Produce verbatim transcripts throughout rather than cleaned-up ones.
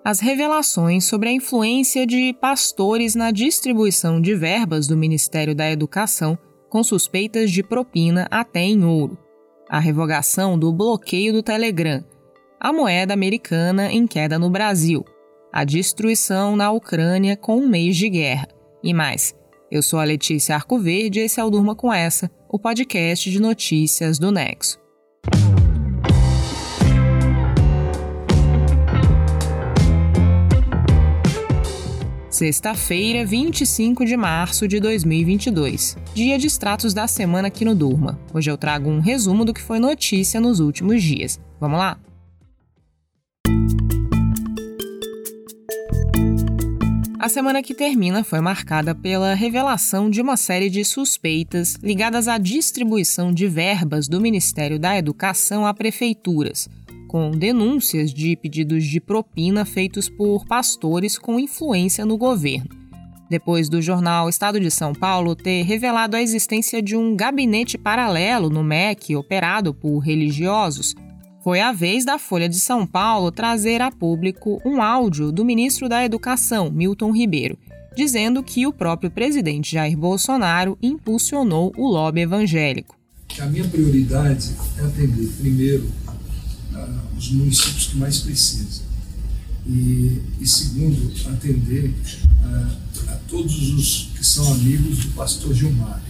as revelações sobre a influência de pastores na distribuição de verbas do Ministério da Educação com suspeitas de propina até em ouro, a revogação do bloqueio do Telegram, a moeda americana em queda no Brasil, a destruição na Ucrânia com um mês de guerra e mais. Eu sou a Letícia Arcoverde e esse é o Durma Com Essa, o podcast de notícias do Nexo. Sexta-feira, vinte e cinco de março de dois mil e vinte e dois, dia de extratos da semana aqui no Durma. Hoje eu trago um resumo do que foi notícia nos últimos dias. Vamos lá? A semana que termina foi marcada pela revelação de uma série de suspeitas ligadas à distribuição de verbas do Ministério da Educação a prefeituras, com denúncias de pedidos de propina feitos por pastores com influência no governo. Depois do jornal Estado de São Paulo ter revelado a existência de um gabinete paralelo no M E C operado por religiosos, foi a vez da Folha de São Paulo trazer a público um áudio do ministro da Educação, Milton Ribeiro, dizendo que o próprio presidente Jair Bolsonaro impulsionou o lobby evangélico. A minha prioridade é atender, primeiro, os municípios que mais precisam e, e segundo, atender a, a todos os que são amigos do pastor Gilmar.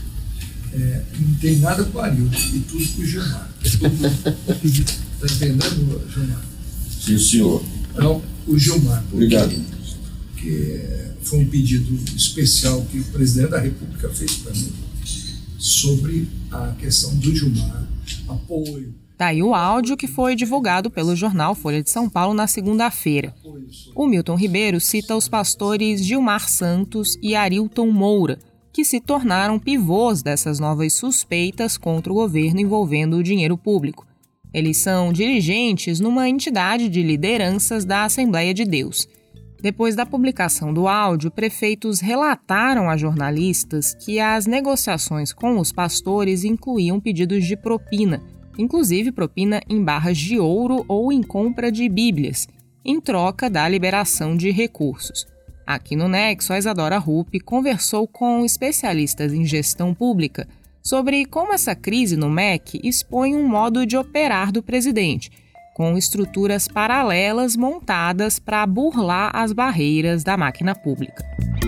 É, não tem nada com o Arilton e tudo com o Gilmar. Está entendendo, Gilmar? Sim, senhor. Então, o Gilmar. Obrigado. Que foi um pedido especial que o presidente da República fez para mim sobre a questão do Gilmar, apoio. Tá aí o áudio que foi divulgado pelo jornal Folha de São Paulo na segunda-feira. O Milton Ribeiro cita os pastores Gilmar Santos e Arilton Moura, que se tornaram pivôs dessas novas suspeitas contra o governo envolvendo o dinheiro público. Eles são dirigentes numa entidade de lideranças da Assembleia de Deus. Depois da publicação do áudio, prefeitos relataram a jornalistas que as negociações com os pastores incluíam pedidos de propina, inclusive propina em barras de ouro ou em compra de bíblias, em troca da liberação de recursos. Aqui no Nexo, a Isadora Rupp conversou com especialistas em gestão pública sobre como essa crise no M E C expõe um modo de operar do presidente, com estruturas paralelas montadas para burlar as barreiras da máquina pública.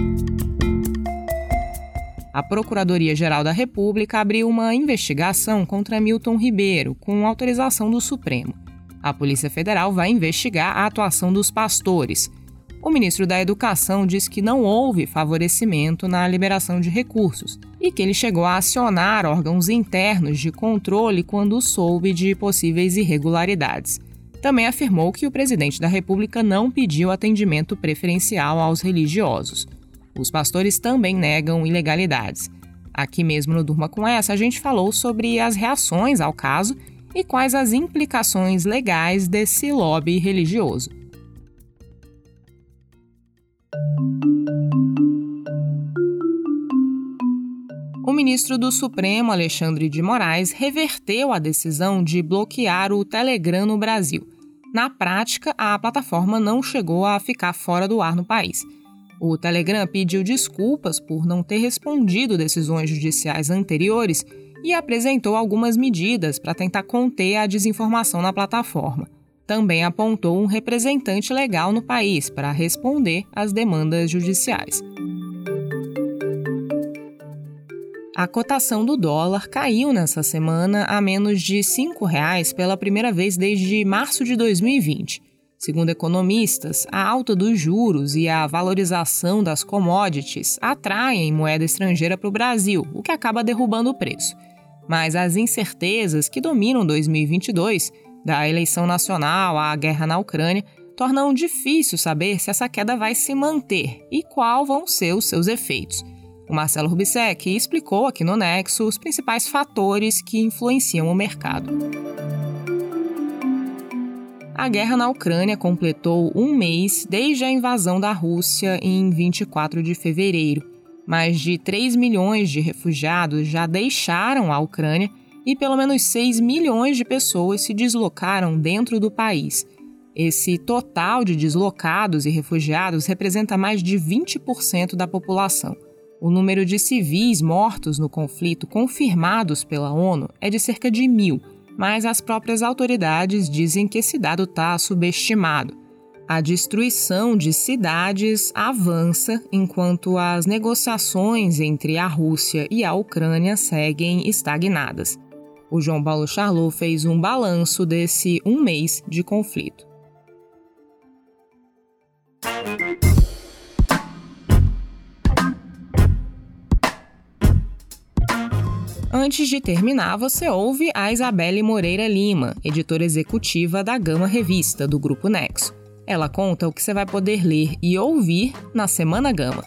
A Procuradoria-Geral da República abriu uma investigação contra Milton Ribeiro, com autorização do Supremo. A Polícia Federal vai investigar a atuação dos pastores. O ministro da Educação diz que não houve favorecimento na liberação de recursos e que ele chegou a acionar órgãos internos de controle quando soube de possíveis irregularidades. Também afirmou que o presidente da República não pediu atendimento preferencial aos religiosos. Os pastores também negam ilegalidades. Aqui mesmo no Durma Com Essa, a gente falou sobre as reações ao caso e quais as implicações legais desse lobby religioso. O ministro do Supremo, Alexandre de Moraes, reverteu a decisão de bloquear o Telegram no Brasil. Na prática, a plataforma não chegou a ficar fora do ar no país. O Telegram pediu desculpas por não ter respondido decisões judiciais anteriores e apresentou algumas medidas para tentar conter a desinformação na plataforma. Também apontou um representante legal no país para responder às demandas judiciais. A cotação do dólar caiu nessa semana a menos de cinco reais pela primeira vez desde março de dois mil e vinte. Segundo economistas, a alta dos juros e a valorização das commodities atraem moeda estrangeira para o Brasil, o que acaba derrubando o preço. Mas as incertezas que dominam dois mil e vinte e dois, da eleição nacional à guerra na Ucrânia, tornam difícil saber se essa queda vai se manter e quais vão ser os seus efeitos. O Marcelo Rubissec explicou aqui no Nexo os principais fatores que influenciam o mercado. A guerra na Ucrânia completou um mês desde a invasão da Rússia em vinte e quatro de fevereiro. Mais de três milhões de refugiados já deixaram a Ucrânia e pelo menos seis milhões de pessoas se deslocaram dentro do país. Esse total de deslocados e refugiados representa mais de vinte por cento da população. O número de civis mortos no conflito confirmados pela ONU é de cerca de mil, mas as próprias autoridades dizem que esse dado está subestimado. A destruição de cidades avança enquanto as negociações entre a Rússia e a Ucrânia seguem estagnadas. O João Paulo Charlot fez um balanço desse um mês de conflito. Antes de terminar, você ouve a Isabelle Moreira Lima, editora executiva da Gama Revista, do Grupo Nexo. Ela conta o que você vai poder ler e ouvir na Semana Gama.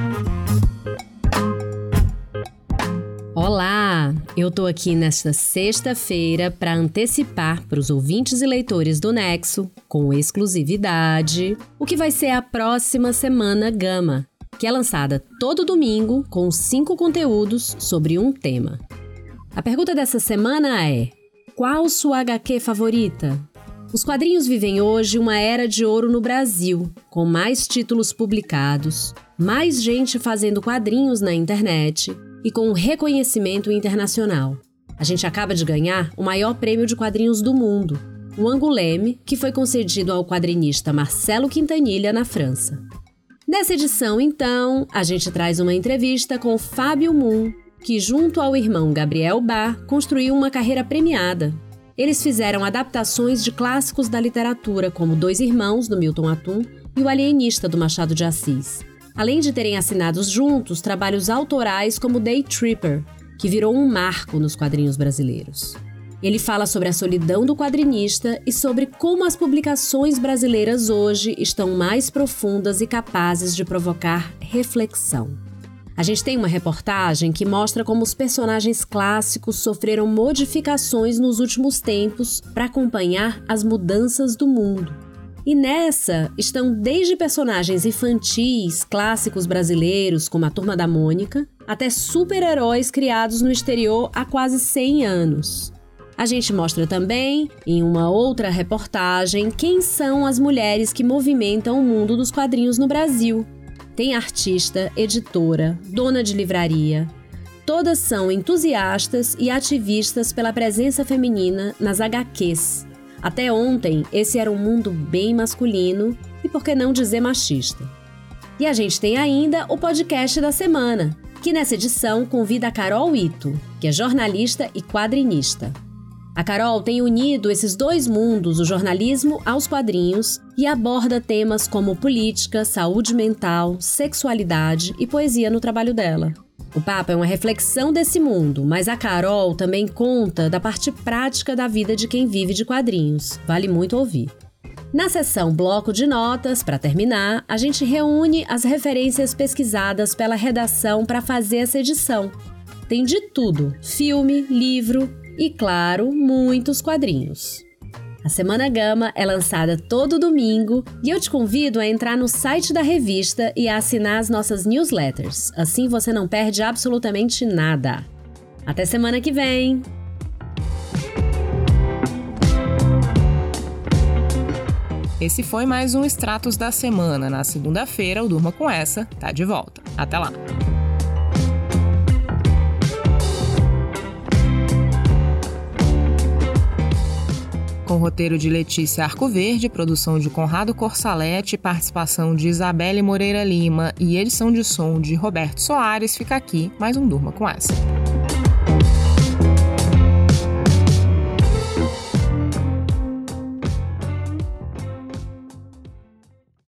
Olá! Eu tô aqui nesta sexta-feira para antecipar para os ouvintes e leitores do Nexo, com exclusividade, o que vai ser a próxima Semana Gama, que é lançada todo domingo com cinco conteúdos sobre um tema. A pergunta dessa semana é: qual sua agá quê favorita? Os quadrinhos vivem hoje uma era de ouro no Brasil, com mais títulos publicados, mais gente fazendo quadrinhos na internet e com um reconhecimento internacional. A gente acaba de ganhar o maior prêmio de quadrinhos do mundo, o Angoulême, que foi concedido ao quadrinista Marcelo Quintanilha, na França. Nessa edição, então, a gente traz uma entrevista com Fábio Moon, que junto ao irmão Gabriel Bá construiu uma carreira premiada. Eles fizeram adaptações de clássicos da literatura, como Dois Irmãos, do Milton Atum, e O Alienista, do Machado de Assis. Além de terem assinado juntos trabalhos autorais como Day Tripper, que virou um marco nos quadrinhos brasileiros. Ele fala sobre a solidão do quadrinista e sobre como as publicações brasileiras hoje estão mais profundas e capazes de provocar reflexão. A gente tem uma reportagem que mostra como os personagens clássicos sofreram modificações nos últimos tempos para acompanhar as mudanças do mundo. E nessa estão desde personagens infantis, clássicos brasileiros, como a Turma da Mônica, até super-heróis criados no exterior há quase cem anos. A gente mostra também, em uma outra reportagem, quem são as mulheres que movimentam o mundo dos quadrinhos no Brasil. Tem artista, editora, dona de livraria. Todas são entusiastas e ativistas pela presença feminina nas agá quês. Até ontem, esse era um mundo bem masculino e, por que não dizer, machista. E a gente tem ainda o podcast da semana, que nessa edição convida a Carol Ito, que é jornalista e quadrinista. A Carol tem unido esses dois mundos, o jornalismo aos quadrinhos, e aborda temas como política, saúde mental, sexualidade e poesia no trabalho dela. O papo é uma reflexão desse mundo, mas a Carol também conta da parte prática da vida de quem vive de quadrinhos. Vale muito ouvir. Na seção Bloco de Notas, para terminar, a gente reúne as referências pesquisadas pela redação para fazer essa edição. Tem de tudo: filme, livro e, claro, muitos quadrinhos. A Semana Gama é lançada todo domingo e eu te convido a entrar no site da revista e a assinar as nossas newsletters. Assim você não perde absolutamente nada. Até semana que vem! Esse foi mais um Extratos da Semana. Na segunda-feira, o Durma Com Essa tá de volta. Até lá! Com roteiro de Letícia Arcoverde, produção de Conrado Corsalete, participação de Isabelle Moreira Lima e edição de som de Roberto Soares, fica aqui mais um Durma Com Essa.